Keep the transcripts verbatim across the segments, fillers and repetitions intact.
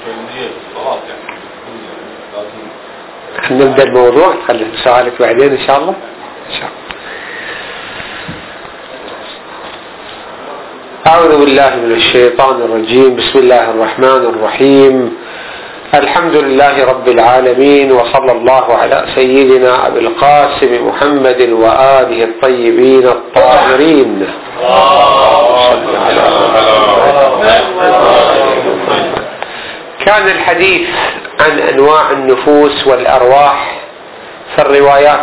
نبدأ الموضوع، خلي سؤالك بعدين إن شاء الله. إن شاء الله. أعوذ بالله من الشيطان الرجيم. بسم الله الرحمن الرحيم. الحمد لله رب العالمين، وصلى الله على سيدنا أبي القاسم محمد وآله الطيبين الطاهرين. كان الحديث عن أنواع النفوس والأرواح في الروايات.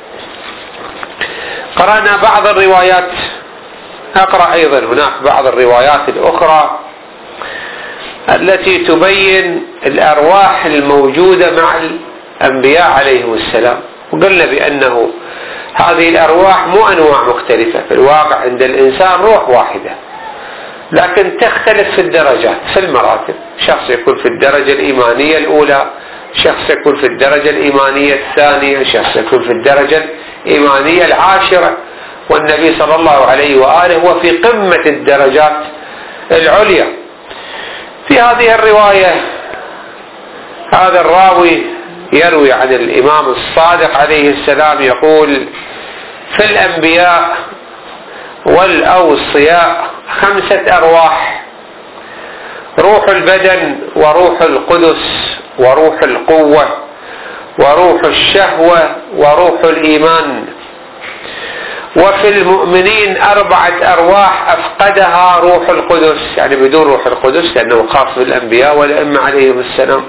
قرأنا بعض الروايات، أقرأ أيضا هناك بعض الروايات الأخرى التي تبين الأرواح الموجودة مع الأنبياء عليهم السلام، وقلنا بأنه هذه الأرواح مو أنواع مختلفة، في الواقع عند الإنسان روح واحدة، لكن تختلف في الدرجات في المراتب. شخص يكون في الدرجة الإيمانية الأولى، شخص يكون في الدرجة الإيمانية الثانية، شخص يكون في الدرجة الإيمانية العاشرة، والنبي صلى الله عليه وآله هو في قمة الدرجات العليا. في هذه الرواية هذا الراوي يروي عن الإمام الصادق عليه السلام يقول: في الأنبياء والأوصياء خمسة أرواح: روح البدن، وروح القدس، وروح القوة، وروح الشهوة، وروح الإيمان. وفي المؤمنين أربعة أرواح أفقدها روح القدس، يعني بدون روح القدس، لأنه خاص بالأنبياء والأئمة عليهم السلام.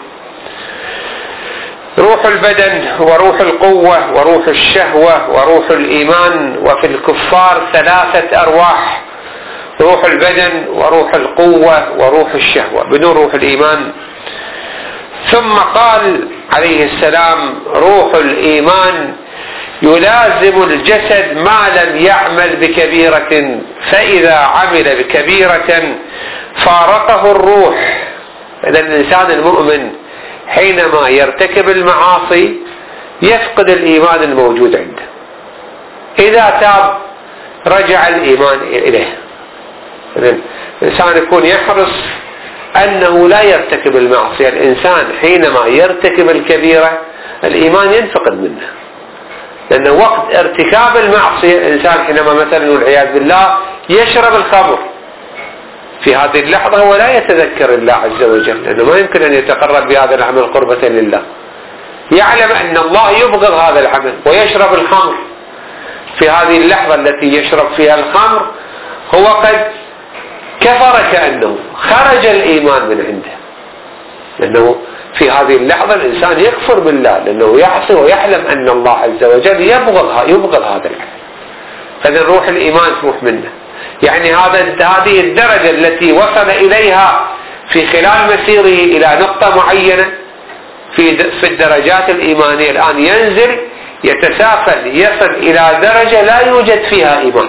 روح البدن، وروح القوة، وروح الشهوة، وروح الإيمان. وفي الكفار ثلاثة أرواح: روح البدن، وروح القوة، وروح الشهوة، بدون روح الإيمان. ثم قال عليه السلام: روح الإيمان يلازم الجسد ما لم يعمل بكبيرة، فإذا عمل بكبيرة فارقه الروح. إذا الإنسان المؤمن حينما يرتكب المعاصي يفقد الإيمان الموجود عنده، إذا تاب رجع الإيمان إليه. إذن الإنسان يكون يحرص أنه لا يرتكب المعصية. الإنسان حينما يرتكب الكبيرة الإيمان ينفقد منه، لأن وقت ارتكاب المعصية الإنسان حينما مثلا والعياذ بالله يشرب الخمر، في هذه اللحظة هو لا يتذكر الله عز وجل، لأنه ما يمكن أن يتقرب بهذا العمل قربة لله. يعلم أن الله يبغض هذا العمل ويشرب الخمر. في هذه اللحظة التي يشرب فيها الخمر هو قد كفر، كأنه خرج الإيمان من عنده، لأنه في هذه اللحظة الإنسان يكفر بالله، لأنه يعصي ويعلم أن الله عز وجل يبغض يبغض هذا العمل. فإذا روح الإيمان تروح منه. يعني هذا هذه الدرجة التي وصل إليها في خلال مسيره إلى نقطة معينة في في الدرجات الإيمانية، الآن ينزل يتسافل يصل إلى درجة لا يوجد فيها إيمان،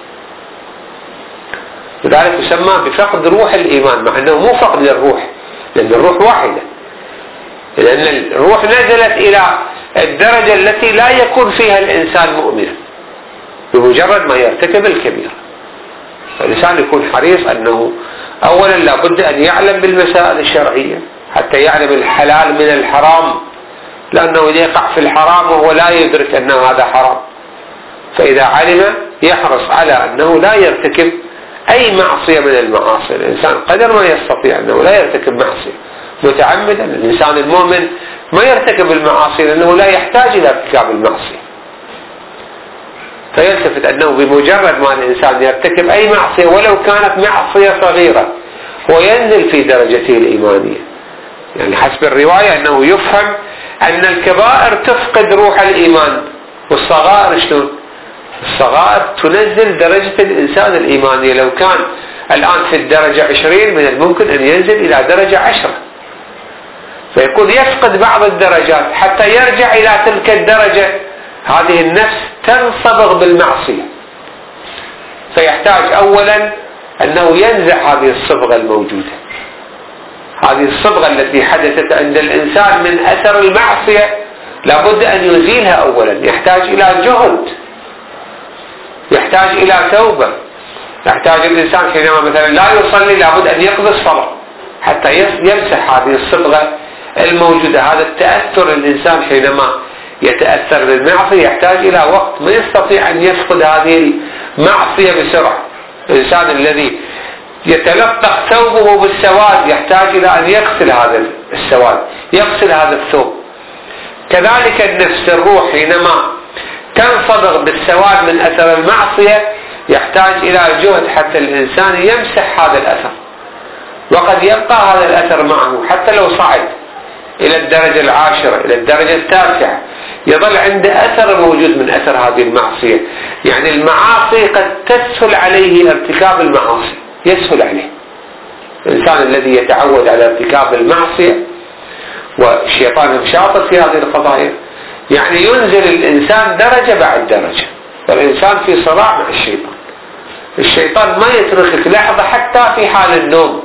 لذلك يسمى بفقد روح الإيمان، مع أنه مو فقد للروح، لأن الروح واحدة، لأن الروح نزلت إلى الدرجة التي لا يكون فيها الإنسان مؤمنا بمجرد ما يرتكب الكبيرة. الإنسان يكون حريص أنه أولا لابد أن يعلم بالمسائل الشرعية حتى يعلم الحلال من الحرام، لأنه يقع في الحرام وهو لا يدرك أن هذا حرام، فإذا علم يحرص على أنه لا يرتكب أي معصية من المعاصي. الإنسان قدر ما يستطيع أنه لا يرتكب معصية متعمدا. الإنسان المؤمن ما يرتكب المعاصي لأنه لا يحتاج إلى ارتكاب المعصية، فيلتفت أنه بمجرد ما الإنسان يرتكب أي معصية ولو كانت معصية صغيرة هو ينزل في درجته الإيمانية. يعني حسب الرواية أنه يفهم أن الكبائر تفقد روح الإيمان، والصغائر شلون؟ الصغائر تنزل درجة الإنسان الإيمانية. لو كان الآن في الدرجة عشرين من الممكن أن ينزل إلى درجة عشرة، فيكون يفقد بعض الدرجات حتى يرجع إلى تلك الدرجة. هذه النفس تنصبغ بالمعصية، فيحتاج أولا أنه ينزع هذه الصبغة الموجودة، هذه الصبغة التي حدثت عند الإنسان من أثر المعصية لابد أن يزيلها أولا. يحتاج إلى جهد، يحتاج إلى توبة، يحتاج الإنسان حينما مثلا لا يصلي لابد أن يقضي الصلاة، حتى يمسح هذه الصبغة الموجودة. هذا التأثر الإنسان حينما يتأثر بالمعصية يحتاج إلى وقت، ما يستطيع أن يفقد هذه المعصية بسرعة. الإنسان الذي يتلطخ ثوبه بالسواد يحتاج إلى أن يغسل هذا السواد، يغسل هذا الثوب. كذلك النفس الروح حينما تنصبغ بالسواد من أثر المعصية يحتاج إلى جهد حتى الإنسان يمسح هذا الأثر، وقد يبقى هذا الأثر معه حتى لو صعد إلى الدرجة العاشرة إلى الدرجة التاسعة يظل عنده أثر موجود من أثر هذه المعصية. يعني المعاصي قد تسهل عليه ارتكاب المعاصي، يسهل عليه. الإنسان الذي يتعود على ارتكاب المعصية والشيطان شاطر في هذه القضايا، يعني ينزل الإنسان درجة بعد درجة، والإنسان في صراع مع الشيطان. الشيطان ما يتركك لحظة حتى في حال النوم،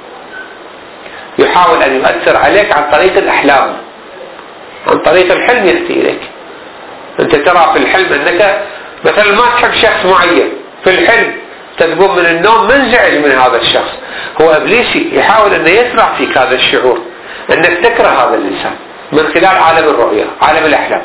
يحاول أن يؤثر عليك عن طريق الأحلام، عن طريق الحلم يأتي إليك. أنت ترى في الحلم أنك مثلا ما تحب شخص معين، في الحلم تقوم من النوم منزعج من هذا الشخص، هو إبليسي يحاول أن يزرع فيك هذا الشعور أنك تكره هذا الإنسان من خلال عالم الرؤية، عالم الأحلام.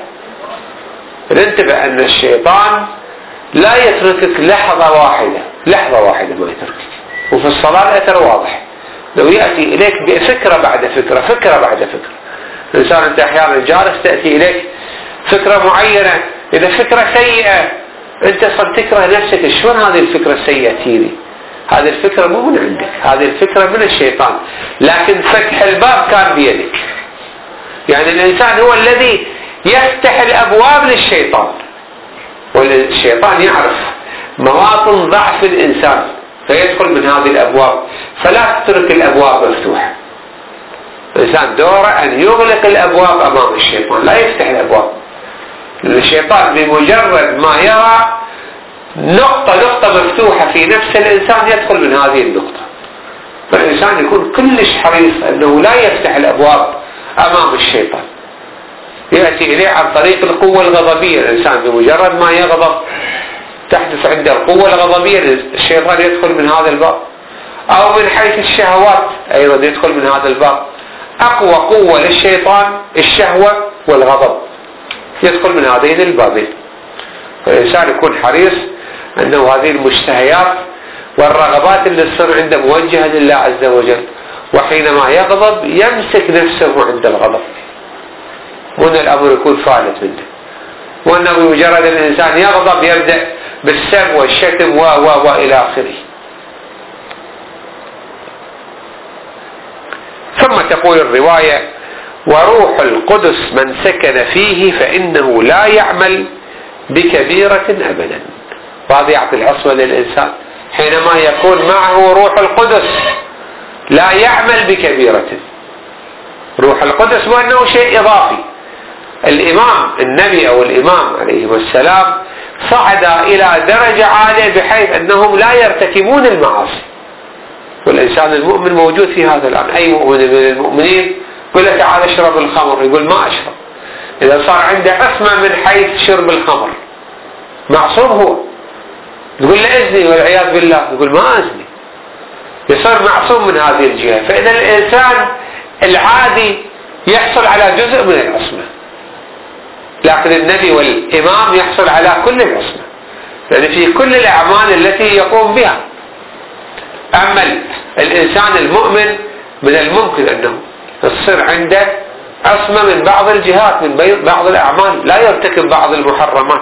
انتبه أن الشيطان لا يتركك لحظة واحدة، لحظة واحدة ما يتركك. وفي الصلاة الأثر واضح، لو يأتي إليك بفكرة بعد فكرة، فكرة بعد فكرة. الإنسان أنت أحيانا جالس تأتي إليك فكرة معينة، إذا فكرة سيئة أنت صرت تكره نفسك، شلون هذه الفكرة السيئة تيري؟ هذه الفكرة مو من عندك، هذه الفكرة من الشيطان، لكن فتح الباب كان بيدك. يعني الإنسان هو الذي يفتح الأبواب للشيطان، والشيطان يعرف مواطن ضعف الإنسان فيدخل من هذه الأبواب، فلا تترك الأبواب مفتوحة. الإنسان دوره أن يغلق الأبواب أمام الشيطان، لا يفتح الأبواب. الشيطان بمجرد ما يرى نقطة نقطة مفتوحة في نفس الإنسان يدخل من هذه النقطة، فالإنسان يكون كلش حريص أنه لا يفتح الأبواب أمام الشيطان. يأتي إليه عن طريق القوة الغضبية. الإنسان بمجرد ما يغضب تحدث عنده القوة الغضبية، الشيطان يدخل من هذا الباب. أو من حيث الشهوات أيضا يدخل من هذا الباب. أقوى قوة للشيطان الشهوة والغضب، يدخل من هذين البابين. فالإنسان يكون حريص أنه هذه المشتهيات والرغبات اللي تصير عنده موجهة لله عز وجل، وحينما يغضب يمسك نفسه عند الغضب، وأن الأمر يكون فالت منه، وأنه بمجرد الإنسان يغضب يبدأ بالسب والشتم و و وإلى آخره. ثم تقول الرواية: وروح القدس من سكن فيه فإنه لا يعمل بكبيرة أبدا. وهذا يعطي العصمة للإنسان حينما يكون معه روح القدس، لا يعمل بكبيرة. روح القدس مو أنه شيء إضافي. الإمام النبي أو الإمام عليه السلام صعد إلى درجة عالية بحيث أنهم لا يرتكبون المعاصي، والإنسان المؤمن موجود في هذا الآن. أي مؤمن من المؤمنين يقول له تعال اشرب الخمر، يقول ما أشرب. إذا صار عنده عصمة من حيث شرب الخمر معصوم هو. يقول له أزني والعياذ بالله، يقول ما أزني، يصير معصوم من هذه الجهة. فإذا الإنسان العادي يحصل على جزء من العصمة، لكن النبي والإمام يحصل على كل العصمة، يعني في كل الأعمال التي يقوم بها. أما الإنسان المؤمن من الممكن أنه تصير عنده عصمة من بعض الجهات، من بعض الأعمال، لا يرتكب بعض المحرمات.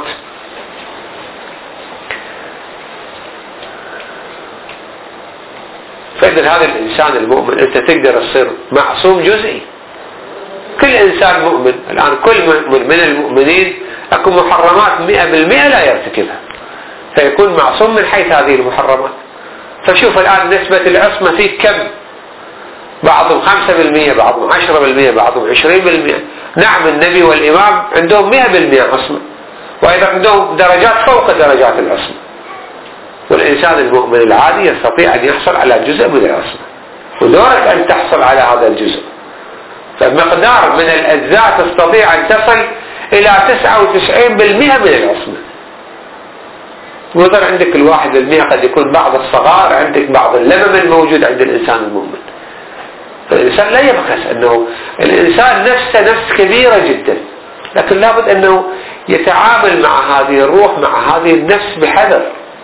فإذا هذا الإنسان المؤمن أنت تقدر تصير معصوم جزئي. كل إنسان مؤمن الآن، كل مؤمن من المؤمنين أكو محرمات مئة بالمئة لا يرتكبها، فيكون معصوم من حيث هذه المحرمات. فشوف الآن نسبة العصمة فيه كم؟ بعضهم خمسة بالمئة، بعضهم عشرة بالمئة، بعضهم عشرين بالمئة. نعم النبي والإمام عندهم مئة بالمئة عصمة، وأيضا عندهم درجات فوق درجات العصمة. والإنسان المؤمن العادي يستطيع أن يحصل على جزء من العصمة، ودورك أن تحصل على هذا الجزء. فمقدار من الأجزاء تستطيع أن تصل إلى تسعة وتسعين بالمئة من العصمة. ويظل عندك الواحد بالمئة قد يكون بعض الصغار، عندك بعض اللمم الموجود عند الإنسان المؤمن. الإنسان لا يبخس، أنه الإنسان نفسه نفس كبيرة جدا، لكن لابد أنه يتعامل مع هذه الروح، مع هذه النفس بحذر.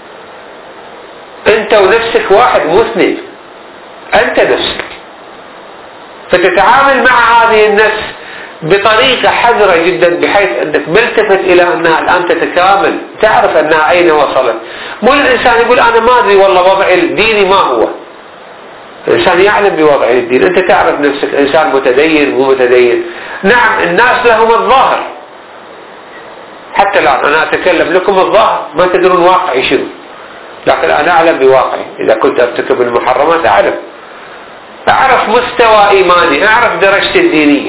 أنت ونفسك واحد مو اثنين، أنت نفسك، فتتعامل مع هذه النفس بطريقة حذرة جدا، بحيث أنك ملتفت إلى أنها الآن تتكامل، تعرف أنها أين وصلت. مو الإنسان يقول أنا ما أدري والله وضعي الديني ما هو. الإنسان يعلم بوضعه الدين. أنت تعرف نفسك إنسان متدين مو متدين. نعم الناس لهم الظاهر، حتى الآن أنا أتكلم لكم الظاهر، ما تدرون واقعي شنو، لكن أنا أعلم بواقعي. إذا كنت أرتكب المحرمات أعلم، أعرف مستوى إيماني، أعرف درجتي الدينية،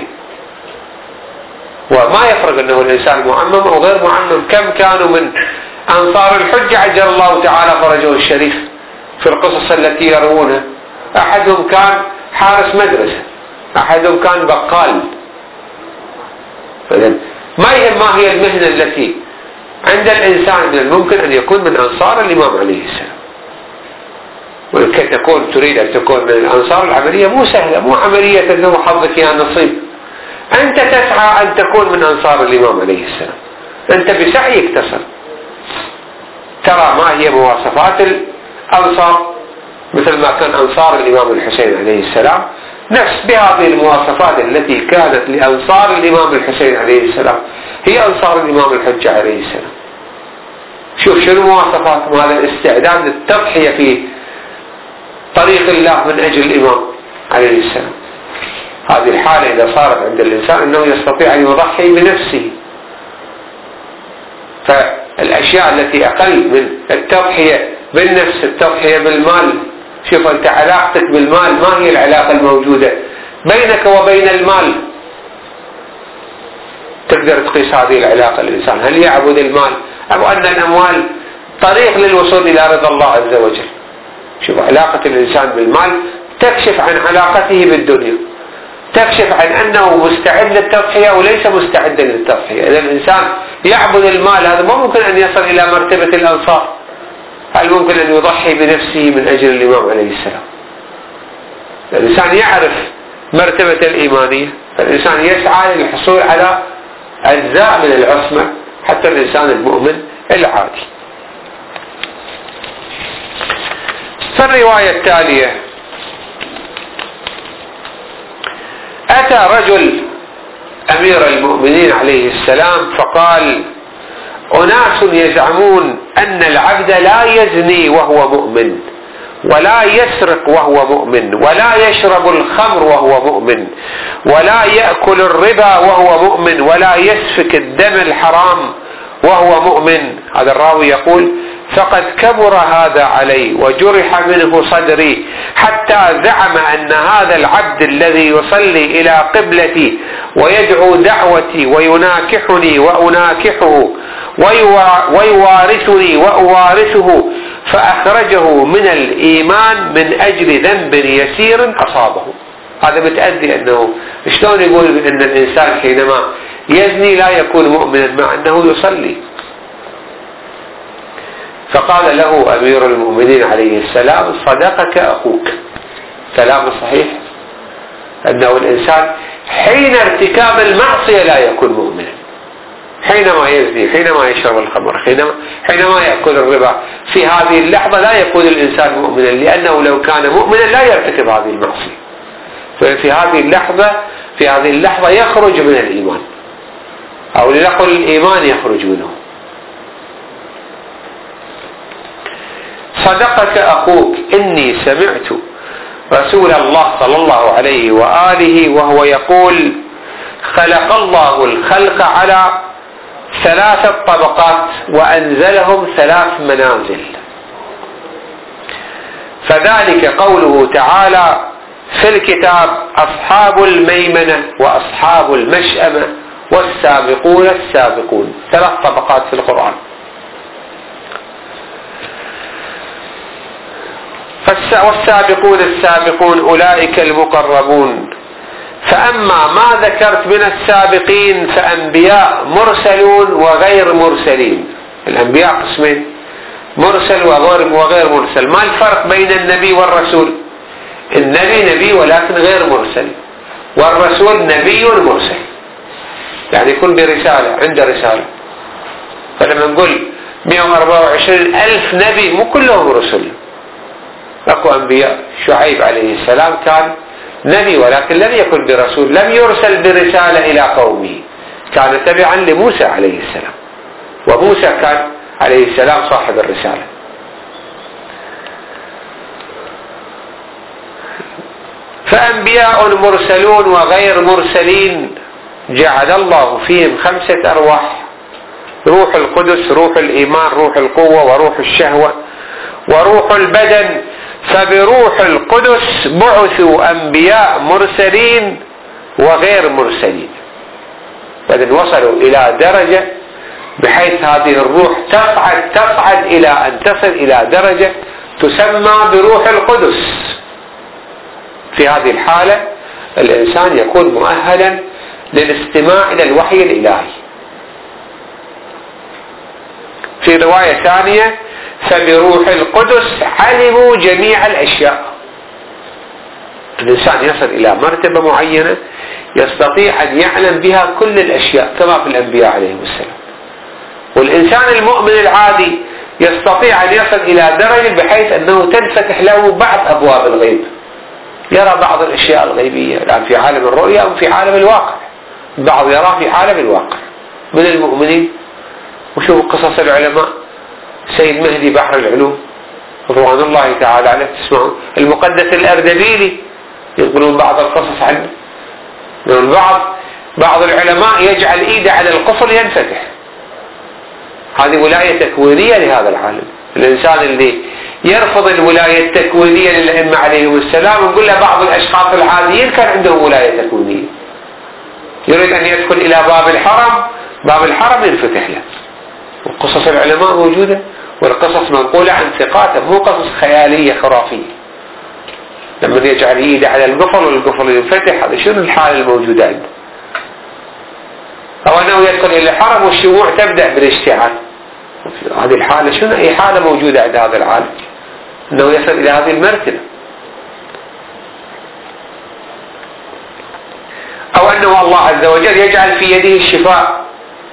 وما يفرق أنه الإنسان معمم أو غير معمم. كم كانوا من أنصار الحجة عجل الله تعالى فرجه الشريف في القصص التي يروونها. أحدهم كان حارس مدرسة، أحدهم كان بقال. ما يهم ما هي المهنة التي عند الإنسان، من الممكن أن يكون من أنصار الإمام عليه السلام، ولكي تكون تريد أن تكون من الأنصار. العملية مو سهلة، مو عملية أنه حظك يا نصيب. أنت تسعى أن تكون من أنصار الإمام عليه السلام، أنت بسعيك تصل. ترى ما هي مواصفات الأنصار، مثل ما كان أنصار الإمام الحسين عليه السلام نفس بهذه المواصفات التي كانت لأنصار الإمام الحسين عليه السلام هي أنصار الإمام الحجة عليه السلام. شوف شنو مواصفات هذا الاستعداد للتضحية في طريق الله من أجل الإمام عليه السلام. هذه الحالة إذا صارت عند الإنسان أنه يستطيع أن يضحي بنفسه. فالأشياء التي أقل من التضحية بالنفس، التضحية بالمال. شوف أنت علاقتك بالمال، ما هي العلاقة الموجودة بينك وبين المال؟ تقدر تقيس هذه العلاقة الإنسان، هل يعبد المال أو أن الأموال طريق للوصول إلى رضا الله عز وجل؟ شوف علاقة الإنسان بالمال تكشف عن علاقته بالدنيا، تكشف عن أنه مستعد للتضحية وليس مستعدا للتضحية. إذا الإنسان يعبد المال هذا ما ممكن أن يصل إلى مرتبة الأنصار. هل ممكن أن يضحي بنفسه من أجل الإمام عليه السلام؟ الإنسان يعرف مرتبة الإيمانية، فالإنسان يسعى للحصول على أجزاء من العصمة حتى الإنسان المؤمن العادي. فالرواية التالية: أتى رجل أمير المؤمنين عليه السلام فقال: أناس يزعمون أن العبد لا يزني وهو مؤمن، ولا يسرق وهو مؤمن، ولا يشرب الخمر وهو مؤمن، ولا يأكل الربا وهو مؤمن، ولا يسفك الدم الحرام وهو مؤمن. هذا الراوي يقول: فقد كبر هذا علي وجرح منه صدري، حتى زعم أن هذا العبد الذي يصلي إلى قبلتي ويدعو دعوتي ويناكحني وأناكحه ويوارثني وأوارثه فأخرجه من الإيمان من أجل ذنب يسير أصابه. هذا متأدي أنه شلون يقول أن الإنسان حينما يزني لا يكون مؤمنا مع أنه يصلي؟ فقال له أمير المؤمنين عليه السلام: صدقك أخوك. كلام صحيح أنه الإنسان حين ارتكاب المعصية لا يكون مؤمنا، حينما يزني، حينما يشرب الخمر، حينما, حينما يأكل الربا، في هذه اللحظة لا يكون الإنسان مؤمنا، لأنه لو كان مؤمنا لا يرتكب هذه المعصية. ففي هذه اللحظة في هذه اللحظة يخرج من الإيمان، أو لنقل الإيمان يخرج منه. صدقك أخوك إني سمعت رسول الله صلى الله عليه وآله وهو يقول: خلق الله الخلق على ثلاثة طبقات وأنزلهم ثلاث منازل، فذلك قوله تعالى في الكتاب: أصحاب الميمنة وأصحاب المشأمة والسابقون السابقون. ثلاث طبقات في القرآن. والسابقون السابقون أولئك المقربون. فأما ما ذكرت من السابقين فأنبياء مرسلون وغير مرسلين. الأنبياء قسمين: مرسل وغير مرسل. ما الفرق بين النبي والرسول؟ النبي نبي ولكن غير مرسل، والرسول نبي مرسل، يعني يكون برسالة، عنده رسالة. فلما نقول مئة وأربعة وعشرين ألف نبي مو كلهم رسل، اكو انبياء. شعيب عليه السلام كان نبي ولكن لم يكن برسول، لم يرسل برسالة الى قومه، كان تبعا لموسى عليه السلام، وموسى كان عليه السلام صاحب الرسالة. فأنبياء مرسلون وغير مرسلين جعل الله فيهم خمسة أرواح: روح القدس، روح الإيمان، روح القوة، وروح الشهوة، وروح البدن. فبروح القدس بعثوا أنبياء مرسلين وغير مرسلين، بعدين وصلوا إلى درجة بحيث هذه الروح تصعد تصعد إلى أن تصل إلى درجة تسمى بروح القدس. في هذه الحالة الإنسان يكون مؤهلا للاستماع إلى الوحي الإلهي. في رواية ثانية: فبروح القدس علموا جميع الأشياء. الإنسان يصل إلى مرتبة معينة يستطيع أن يعلم بها كل الأشياء كما في الأنبياء عليهم السلام. والإنسان المؤمن العادي يستطيع أن يصل إلى درجة بحيث أنه تنفتح له بعض أبواب الغيب، يرى بعض الأشياء الغيبية الآن في عالم الرؤية أو في عالم الواقع. بعض يراه في عالم الواقع من المؤمنين. وشوفوا قصص العلماء، سيد مهدي بحر العلوم رضوان الله تعالى عليه، تسمعون المقدس الأردبيلي يقولون بعض القصص عنه. من بعض بعض العلماء يجعل إيده على القفل ينفتح. هذه ولاية تكوينية لهذا العالم. الإنسان اللي يرفض الولاية التكوينية للأئمة عليهم السلام نقول له بعض الأشخاص العاديين كان عندهم ولاية تكوينية، يريد أن يدخل إلى باب الحرم، باب الحرم ينفتح له. وقصص العلماء موجودة، والقصص منقولة عن ثقات، مو قصص خيالية خرافية. لما يجعل يده على القفل والقفل ينفتح، هذا شنو الحالة الموجودة عنده؟ أو أنه يدخل إلى الحرم والشموع تبدأ بالاشتعال. هذه الحالة شنو؟ أي حالة موجودة عند هذا العالم أنه يصل إلى هذه المرتبة. أو أنه الله عز وجل يجعل في يده الشفاء،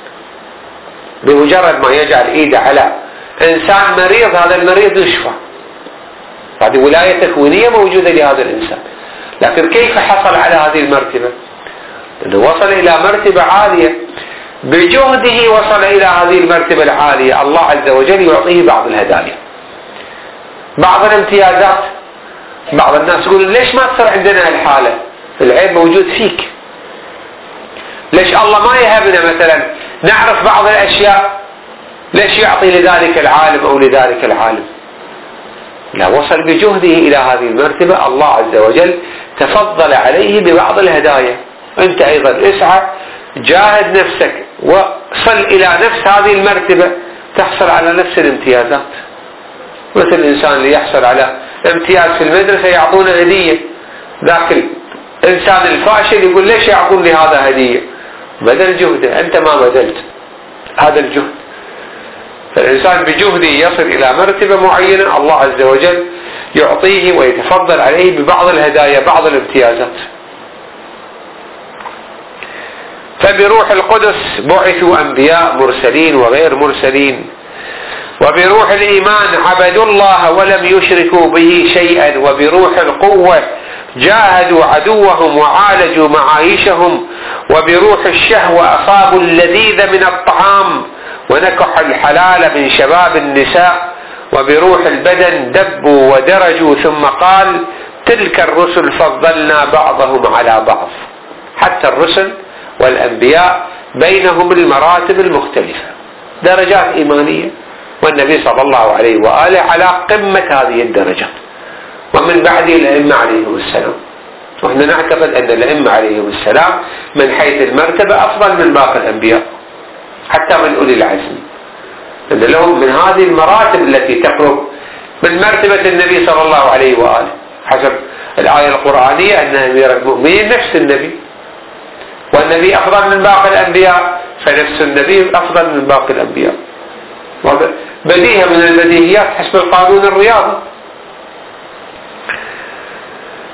بمجرد ما يجعل إيده على إنسان مريض هذا المريض يشفى. هذه ولاية تكوينية موجودة لهذا الإنسان. لكن كيف حصل على هذه المرتبة؟ أنه وصل إلى مرتبة عالية، بجهده وصل إلى هذه المرتبة العالية. الله عز وجل يعطيه بعض الهدايا، بعض الامتيازات. بعض الناس يقولون ليش ما تصير عندنا هالحالة؟ العيب موجود فيك. ليش الله ما يهبنا مثلا نعرف بعض الأشياء؟ ليش يعطي لذلك العالم أو لذلك العالم؟ لا، وصل بجهده إلى هذه المرتبة، الله عز وجل تفضل عليه ببعض الهدايا. أنت أيضا اسعى، جاهد نفسك وصل إلى نفس هذه المرتبة تحصل على نفس الامتيازات. مثل الإنسان اللي يحصل على امتياز في المدرسة يعطونه هدية، ذاك الإنسان الفاشل يقول ليش يعطون لي هذا هدية؟ بدل جهده، أنت ما بذلت هذا الجهد. فالإنسان بجهده يصل إلى مرتبة معينة، الله عز وجل يعطيه ويتفضل عليه ببعض الهدايا، بعض الامتيازات. فبروح القدس بعثوا أنبياء مرسلين وغير مرسلين. وبروح الإيمان عبدوا الله ولم يشركوا به شيئا. وبروح القوة جاهدوا عدوهم وعالجوا معايشهم. وبروح الشهوة أصابوا اللذيذ من الطعام ونكحوا الحلال من شباب النساء. وبروح البدن دبوا ودرجوا. ثم قال: تلك الرسل فضلنا بعضهم على بعض. حتى الرسل والأنبياء بينهم المراتب المختلفة، درجات إيمانية، والنبي صلى الله عليه وآله على قمة هذه الدرجات، ومن بعده الأئمة عليهم السلام. ونحن نعتقد أن الأئمة عليهم السلام من حيث المرتبة أفضل من باقي الأنبياء، حتى من أولي العزم، أن لهم من هذه المراتب التي تقرب من مرتبة النبي صلى الله عليه وآله، حسب الآية القرآنية أن أمير المؤمنين نفس النبي، والنبي أفضل من باقي الأنبياء، فنفس النبي أفضل من باقي الأنبياء. بديهة من البديهيات حسب القانون الرياضي.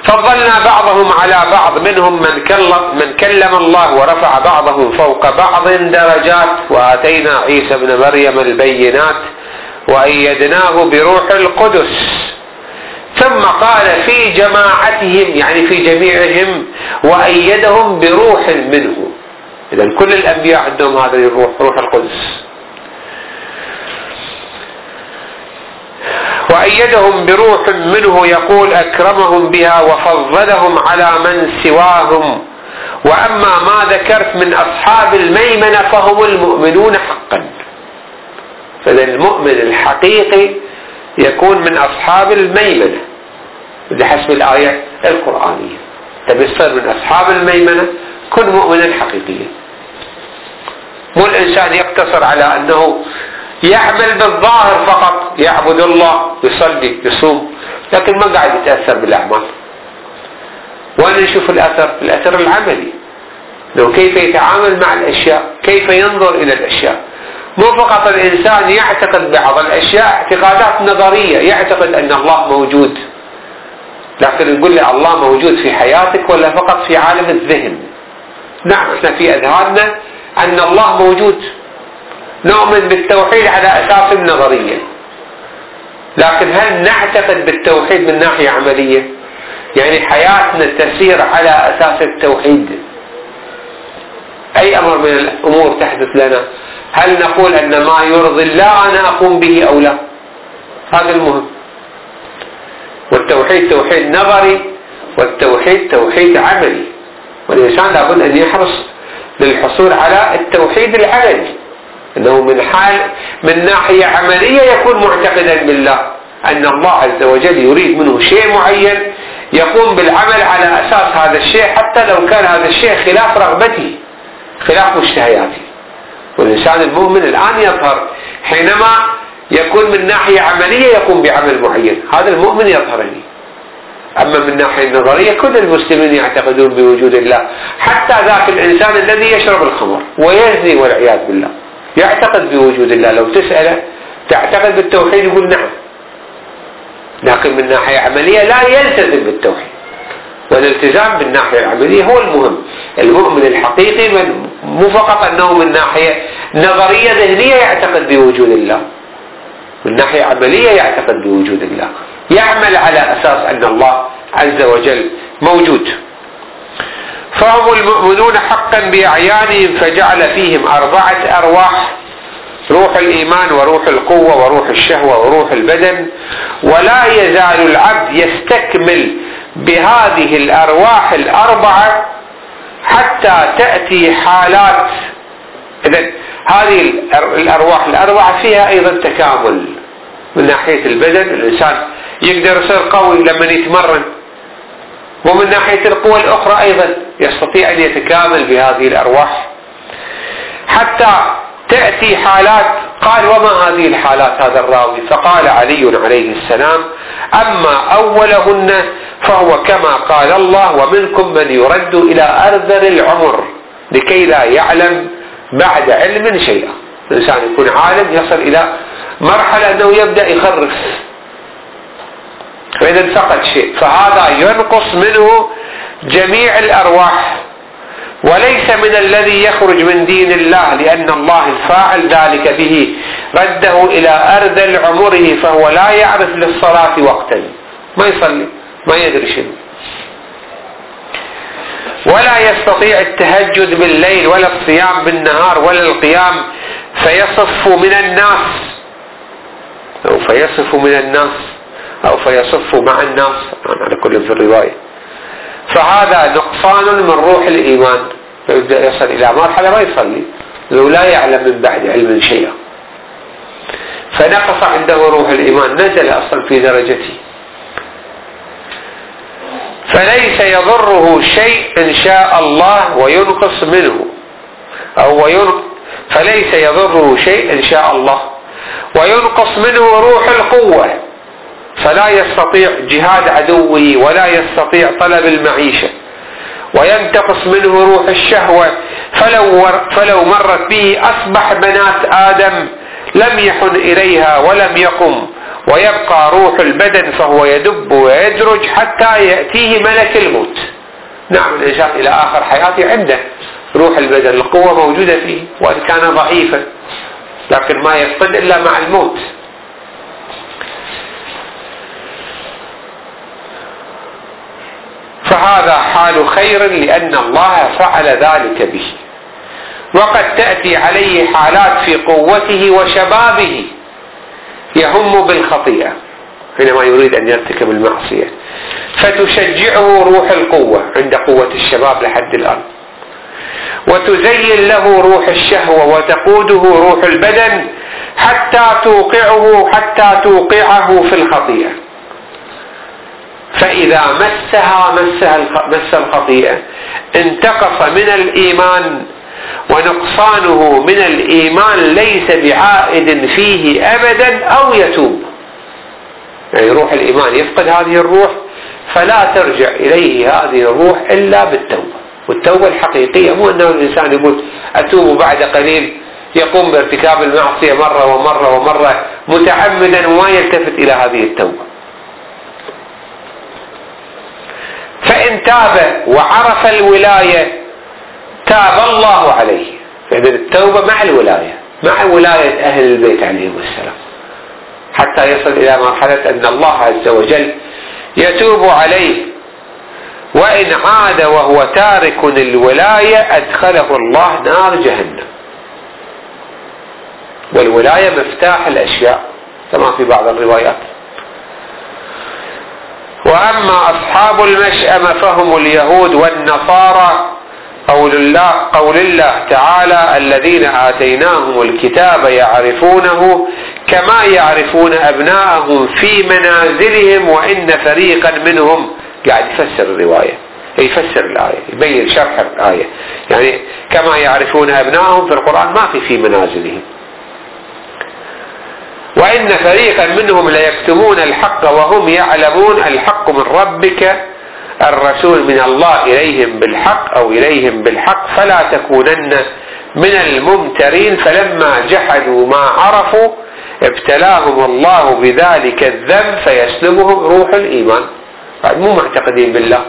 فضلنا بعضهم على بعض منهم من كلم, من كلم الله ورفع بعضهم فوق بعض درجات وآتينا عيسى ابن مريم البينات وأيدناه بروح القدس. ثم قال في جماعتهم يعني في جميعهم وأيدهم بروح منه. إذن كل الأنبياء عندهم هذا الروح، روح القدس. وأيدهم بروح منه يقول أكرمهم بها وفضلهم على من سواهم. وأما ما ذكرت من أصحاب الميمنة فهم المؤمنون حقا. فإذا المؤمن الحقيقي يكون من أصحاب الميمنة بحسب الآية القرآنية. تبصر من أصحاب الميمنة كن مؤمنا حقيقيا. مو الإنسان يقتصر على أنه يعمل بالظاهر فقط، يعبد الله، يصلي، يصوم، لكن ما قاعد يتأثر بالأعمال. وأنا نشوف الأثر، الأثر العملي، لو كيف يتعامل مع الأشياء، كيف ينظر إلى الأشياء. مو فقط الإنسان يعتقد بعض الأشياء اعتقادات نظرية، يعتقد أن الله موجود، لكن نقول له الله موجود في حياتك ولا فقط في عالم الذهن؟ نعم، احنا في أذهاننا أن الله موجود، نؤمن بالتوحيد على أساس النظرية، لكن هل نعتقد بالتوحيد من ناحية عملية؟ يعني حياتنا تسير على أساس التوحيد. أي أمر من الأمور تحدث لنا هل نقول أن ما يرضي الله أنا أقوم به أو لا؟ هذا المهم. والتوحيد توحيد نظري والتوحيد توحيد عملي، والإنسان لابد أن يحرص للحصول على التوحيد العملي، أنه من حال من ناحية عملية يكون معتقدا بالله أن الله عز وجل يريد منه شيء معين، يقوم بالعمل على أساس هذا الشيء حتى لو كان هذا الشيء خلاف رغبته، خلاف مشتهياته. والإنسان المؤمن الآن يظهر حينما يكون من ناحية عملية يقوم بعمل معين، هذا المؤمن يظهرني. أما من ناحية نظرية كل المسلمين يعتقدون بوجود الله، حتى ذاك الإنسان الذي يشرب الخمر ويزني والعياذ بالله يعتقد بوجود الله، لو تسأله تعتقد بالتوحيد يقول نعم، لكن من ناحية عملية لا يلتزم بالتوحيد. والالتزام بالناحية العملية هو المهم. المؤمن الحقيقي من مو فقط أنه من ناحية نظرية ذهنية يعتقد بوجود الله، من ناحية عملية يعتقد بوجود الله، يعمل على أساس أن الله عز وجل موجود. فهم المؤمنون حقا بأعيانهم فجعل فيهم أربعة أرواح: روح الإيمان وروح القوة وروح الشهوة وروح البدن. ولا يزال العبد يستكمل بهذه الأرواح الأربعة حتى تأتي حالات. إذن هذه الأرواح الأربعة فيها أيضا تكامل. من ناحية البدن الإنسان يقدر يصير قوي لما يتمرن، ومن ناحية القوة الأخرى أيضا يستطيع أن يتكامل بهذه الأرواح حتى تأتي حالات. قال: وما هذه الحالات هذا الراوي؟ فقال علي عليه السلام: أما أولهن فهو كما قال الله: ومنكم من يرد إلى أرذل العمر لكي لا يعلم بعد علم شيئا. الإنسان يكون عالم يصل إلى مرحلة أنه يبدأ يخرف، فإذا فقد شيء فهذا ينقص منه جميع الأرواح، وليس من الذي يخرج من دين الله، لأن الله الفاعل ذلك به رده إلى أرذل عمره، فهو لا يعرف للصلاة وقتا، ما يصلي، ما يدري شيء، ولا يستطيع التهجد بالليل ولا الصيام بالنهار ولا القيام، فيصف من الناس أو فيصف من الناس أو فيصف مع الناس على كل في الرواية. فهذا نقصان من روح الإيمان، فيبدأ يصل إلى مرحلة ما يصلي لو لا يعلم من بعد علم شيئا، فنقص عنده روح الإيمان، نزل أصلا في درجته. فليس يضره شيء إن شاء الله وينقص منه، أو ينقص فليس يضره شيء إن شاء الله وينقص منه روح القوة، فلا يستطيع جهاد عدوه ولا يستطيع طلب المعيشة. وينتقص منه روح الشهوة، فلو, فلو مرت به أصبح بنات آدم لم يحن إليها ولم يقم ويبقى روح البدن فهو يدب ويدرج حتى يأتيه ملك الموت. نعم الإنسان إلى آخر حياته عنده روح البدن، القوة موجودة فيه وإن كان ضعيفا، لكن ما يفقد إلا مع الموت. فهذا حال خير لأن الله فعل ذلك به. وقد تأتي عليه حالات في قوته وشبابه يهم بالخطيئة حينما يريد أن يرتكب المعصية، فتشجعه روح القوة عند قوة الشباب لحد الآن، وتزين له روح الشهوة وتقوده روح البدن حتى توقعه حتى توقعه في الخطيئة. فإذا مسها مسها مس الخطيئة انتقص من الإيمان، ونقصانه من الإيمان ليس بعائد فيه أبدا أو يتوب. يعني روح الإيمان يفقد هذه الروح فلا ترجع إليه هذه الروح إلا بالتوبة، والتوبة الحقيقية، مو أنه الإنسان يقول أتوب بعد قليل يقوم بارتكاب المعصية مرة ومرة ومرة متعمدا وما يلتفت إلى هذه التوبة. فإن تاب وعرف الولاية تاب الله عليه. فإذا التوبة مع الولاية، مع ولاية أهل البيت عليهم السلام، حتى يصل إلى مرحلة أن الله عز وجل يتوب عليه. وإن عاد وهو تارك الولاية أدخله الله نار جهنم. والولاية مفتاح الأشياء كما في بعض الروايات. وأما أصحاب المشأمة فهم اليهود والنصارى. قول الله, قول الله تعالى الذين آتيناهم الكتاب يعرفونه كما يعرفون أبناءهم في منازلهم وإن فريقا منهم. قاعد يفسر الرواية، يفسر الآية، يبين شرح الآية. يعني كما يعرفون أبناءهم في القرآن ما في في منازلهم. وإن فريقا منهم ليكتمون الحق وهم يعلمون الحق من ربك الرسول من الله إليهم بالحق أو إليهم بالحق فلا تكونن من الممترين. فلما جحدوا ما عرفوا ابتلاهم الله بذلك الذنب فيسلبهم روح الإيمان. بعد مو معتقدين بالله.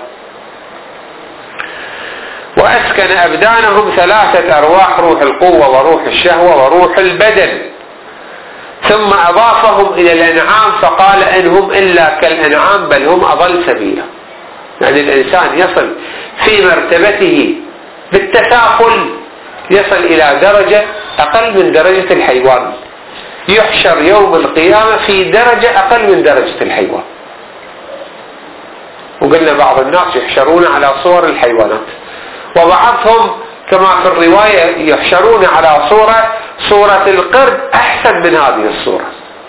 وأسكن أبدانهم ثلاثة أرواح، روح القوة وروح الشهوة وروح البدن، ثم أضافهم إلى الأنعام فقال إنهم إلا كالأنعام بل هم أضل سبيلا. يعني الإنسان يصل في مرتبته بالتساقل، يصل إلى درجة أقل من درجة الحيوان، يحشر يوم القيامة في درجة أقل من درجة الحيوان. وقلنا بعض الناس يحشرون على صور الحيوانات، وبعضهم كما في الرواية يحشرون على صورة صورة القرد أحسن من هذه الصورة.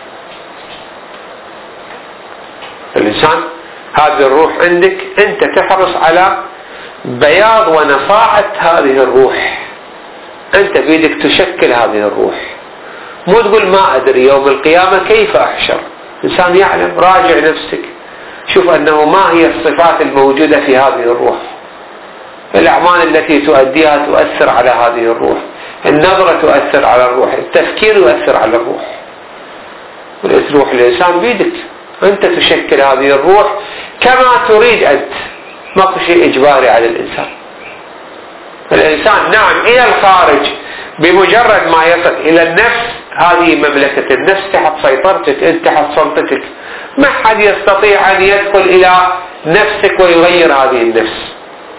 الإنسان هذه الروح عندك أنت تحرص على بياض ونصاعة هذه الروح، أنت بيدك تشكل هذه الروح، مو تقول ما أدري يوم القيامة كيف أحشر. إنسان يعلم، راجع نفسك، شوف أنه ما هي الصفات الموجودة في هذه الروح. الأعمال التي تؤديها تؤثر على هذه الروح، النظرة تؤثر على الروح، التفكير يؤثر على الروح. وليس روح الإنسان بيدك، أنت تشكل هذه الروح كما تريد أنت، ماكو شيء إجباري على الإنسان. الإنسان نعم إلى الخارج بمجرد ما يصل إلى النفس، هذه مملكة النفس تحت سيطرتك، أنت تحت سلطتك، ما حد يستطيع أن يدخل إلى نفسك ويغير هذه النفس.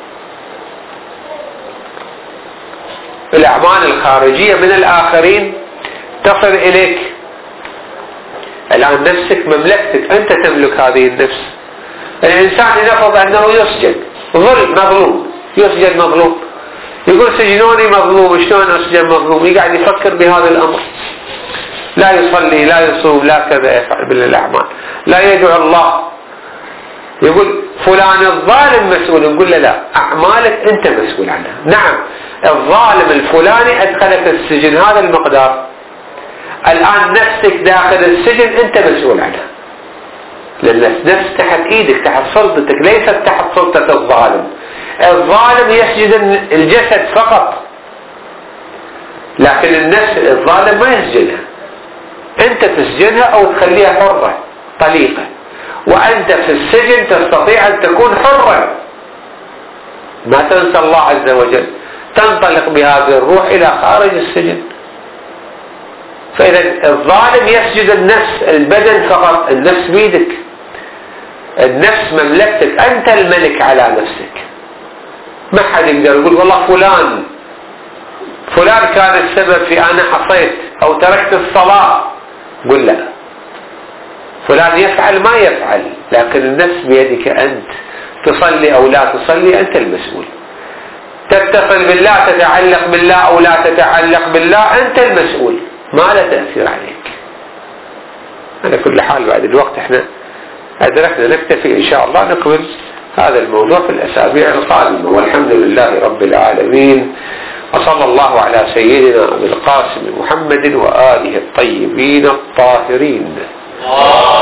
الأعمال الخارجية من الآخرين تصل إليك. الآن نفسك مملكتك، أنت تملك هذه النفس. الإنسان ينفض أنه يسجد، ظلم مظلوم، يسجد مظلوم، يقول سجنوني مظلوم، شلون أسجد مظلوم؟ يقعد يفكر بهذا الأمر، لا يصلي لا يصوم لا كذا يفعل بالأعمال، لا يدعو الله، يقول فلان الظالم مسؤول، نقول له لا، أعمالك أنت مسؤول عنها. نعم الظالم الفلاني أدخلك السجن هذا المقدار، الآن نفسك داخل السجن أنت مسؤول عنها، لأن النفس تحت إيدك، تحت سلطتك، ليست تحت سلطة الظالم. الظالم يسجد الجسد فقط، لكن النفس الظالم ما يسجدها. أنت تسجنها أو تخليها حرة طليقة، وأنت في السجن تستطيع أن تكون حرا. ما تنسى الله عز وجل، تنطلق بهذه الروح إلى خارج السجن. فإذا الظالم يسجد النفس، البدن فقط، النفس بيدك، النفس مملكتك، أنت الملك على نفسك. ما حد يقدر يقول والله فلان فلان كان السبب في أنا عصيت أو تركت الصلاة. قل لا، فلان يفعل ما يفعل، لكن النفس بيدك أنت، تصلي أو لا تصلي أنت المسؤول، تتصل بالله تتعلق بالله أو لا تتعلق بالله أنت المسؤول، ما له تأثير عليك. على كل حال بعد الوقت احنا أدركنا، نكتفي إن شاء الله، نكمل هذا الموضوع في الأسابيع القادمة. والحمد لله رب العالمين، وصلى الله على سيدنا أبي القاسم محمد وآله الطيبين الطاهرين.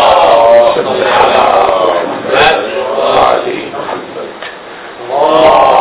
اللهم صل على محمد وآل محمد.